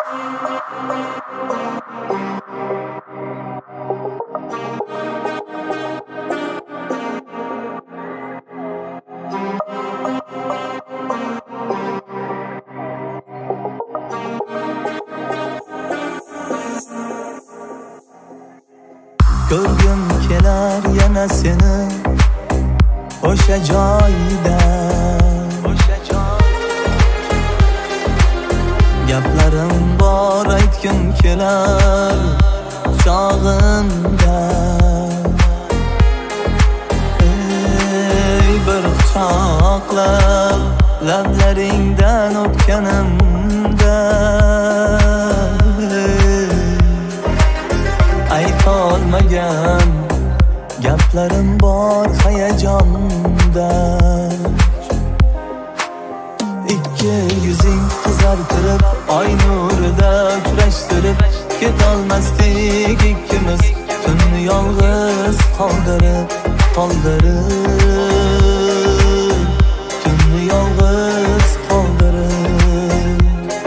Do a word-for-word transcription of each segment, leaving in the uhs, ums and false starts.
Ko'rgim kelar yana seni o'sha joyda. Gaplarim bor aytgim kelar quchog'imda. Ey bir quchoqlab lablaringdan o'tganimda aytolmagan gaplarim bor hayajonda. Ikki yuzing qizartirib oy nurida uchrashtirib ketolmasdik ikkimiz, tunni yolg'iz qoldirib qoldirib tunni yolg'iz qoldirib.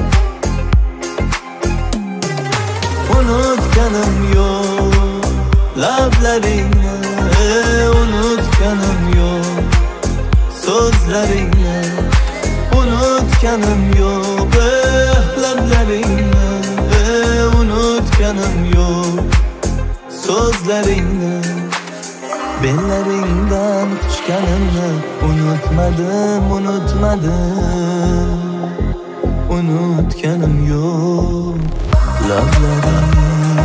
Unutganim yo'q lablaringni, unutganim yo'q so'zlaringni, unutganim yo'q lablaringni, unutganim yo'q so'zlaringni. Bellaringdan quchganimni unutmadim, unutmadim. Unutganim yo'q lablaringni.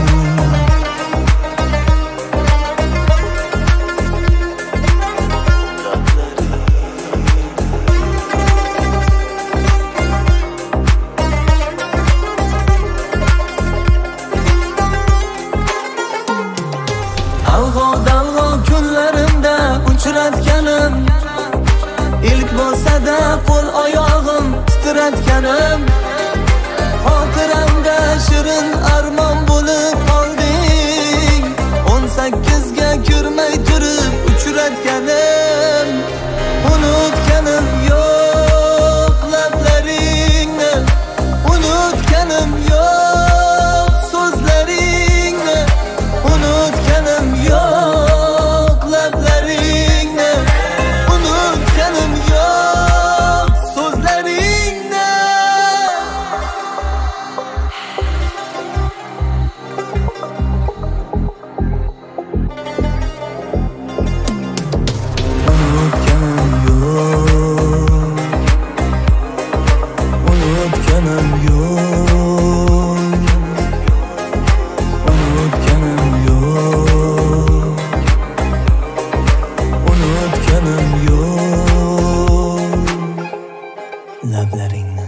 Dalg'o-dalg'o kunlarimda uchratganim, ilk bo'lsa-da qo'l oyog'im titratganim, xotiramda shirin armon bo'lib qolding. o'n sakkizga kirmay turib uchratganim, unutganim yo'q lablaringni, unutganim yo'q so'zlaringni, unutganim yo'q lablaringni, unutganim yo'q so'zlaringni. Unutganim yo'q, unutganim yo'q, unutganim yo'q, unutganim yo'q lablaringni.